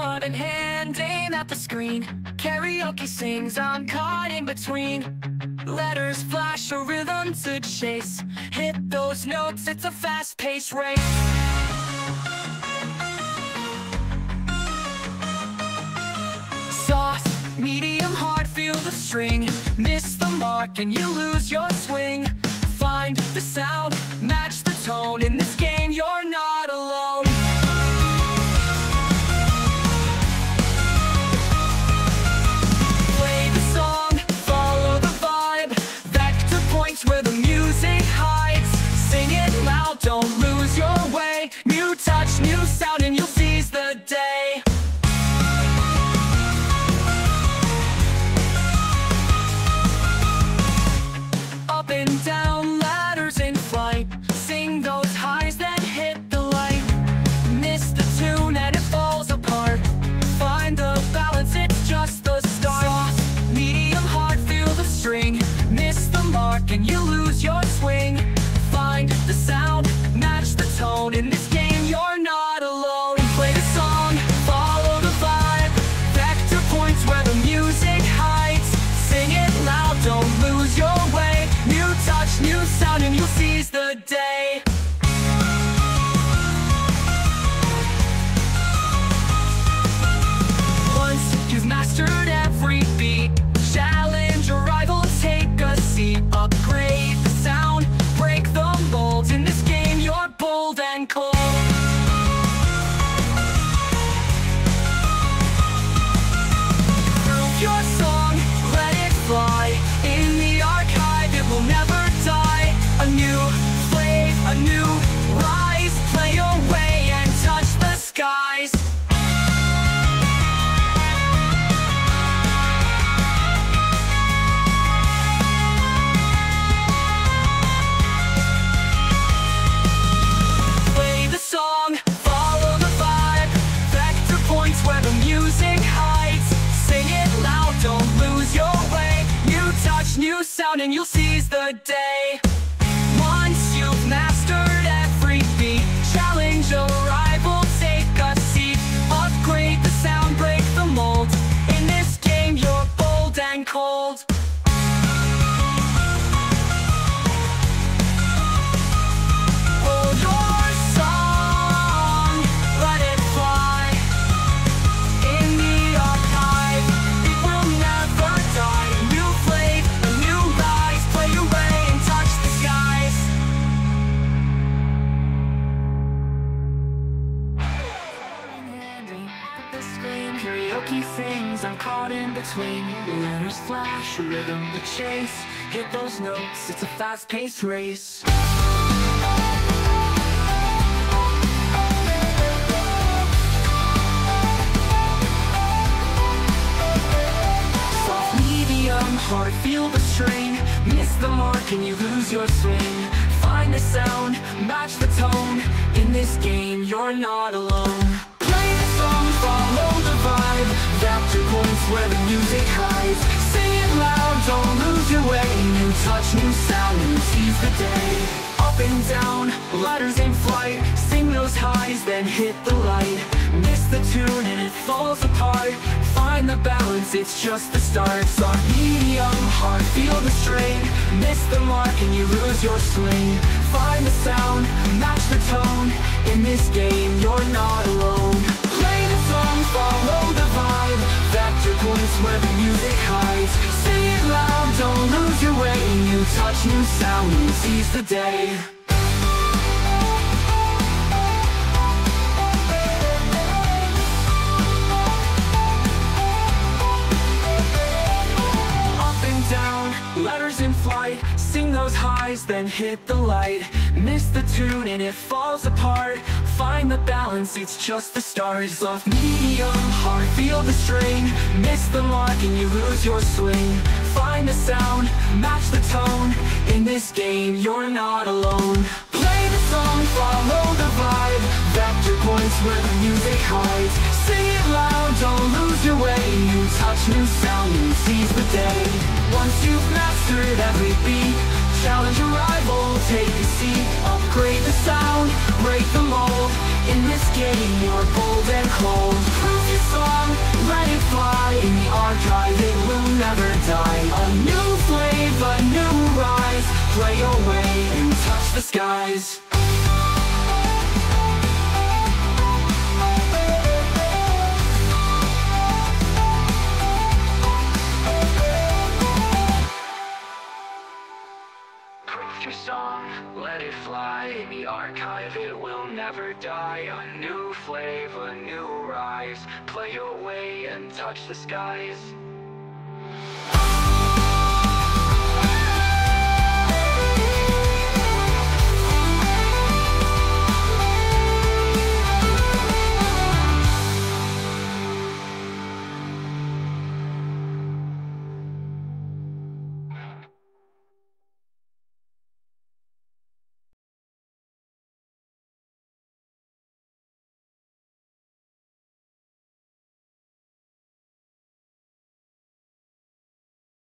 gun in hand, aim at the screen. Karaoke sings, I'm caught in between. Letters flash, a rhythm to chase. Hit those notes, it's a fast-paced race. Soft, medium, hard, feel the string. Miss the mark and you lose your swing. Find the sound, match the tone. In this game, you're not alone. Play the song, follow the vibe. Vector points where the music hides. Sing it loud, don't lose your way. New touch, new sound, and you'll seize the day. Up and down, ladders in flight. Sing those highs, then hit the light. Miss the tune and it falls apart. Find the balance, it's just the start. Soft, medium, hard, feel the string. Miss the mark and you lose your swing. Find the sound, match the tone. In this game, you're not alone. Play the song, follow the vibe. Vector points where the music hides. Sing it loud, don't lose your way. New touch, new sound, and you'll seize the day. Once you've mastered every beat, challenge a rival, take a seat. Upgrade the sound, break the mold. In this game, you're bold and cold. Prove your song, let it fly. In the archive, it will never die. A new flame, a new rise. Play away and touch the skies. Play the song, follow the vibe. Vector points where the music hides. Sing it loud, don't lose your way. New touch, new sound, and you'll seize the day. Once you've mastered every beat, challenge a rival, take a seat. Upgrade the sound, break the mold. In this game, you're bold and cold. Hold your song, let it fly. In the archive, it will never die. A new flame, a new rise. Play away and touch the skies. The screen, karaoke sings, I'm caught in between. Letters flash, a rhythm to chase. Hit those notes, it's a fast-paced race. Soft, medium, hard, feel the string. Miss the mark and you lose your swing. Find the sound, match the tone. In this game, you're not alone. Play the song, follow the vibe. Vector points where the music hides. Sing it loud, don't lose your way. New touch, new sound, and seize the day. Up and down, letters in flight. Sing those highs, then hit the light. Miss the tune and it falls apart. Find the balance, it's just the start. Soft, medium, hard, feel the strain. Miss the mark and you lose your swing. Find the sound, match the tone. In this game, you're not alone. Play the song, follow the vibe. Vector points where the music hides. Sing it loud, don't lose your way. New touch, new sound, and seize the day. Letters in flight, sing those highs, then hit the light. Miss the tune and it falls apart. Find the balance, it's just the start. Soft, medium, hard, feel the strain. Miss the mark and you lose your swing. Find the sound, match the tone. In this game, you're not alone. Play the song, follow the vibe. Vector points where the music hides. Sing it loud, don't lose your way. New touch, new sound, and seize the day. Once you've mastered every beat, challenge a rival, take a seat. Upgrade the sound, break the mold. In this game, you're bold and cold. Prove your soul. a new rise. Play your way and touch the skies.